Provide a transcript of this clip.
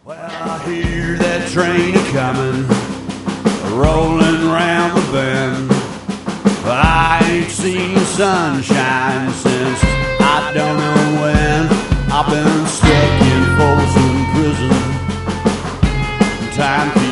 Well, I hear that train a-comin', rolling round the bend. I ain't seen the sunshine since I don't know when. I've been stuck in Folsom Prison. Time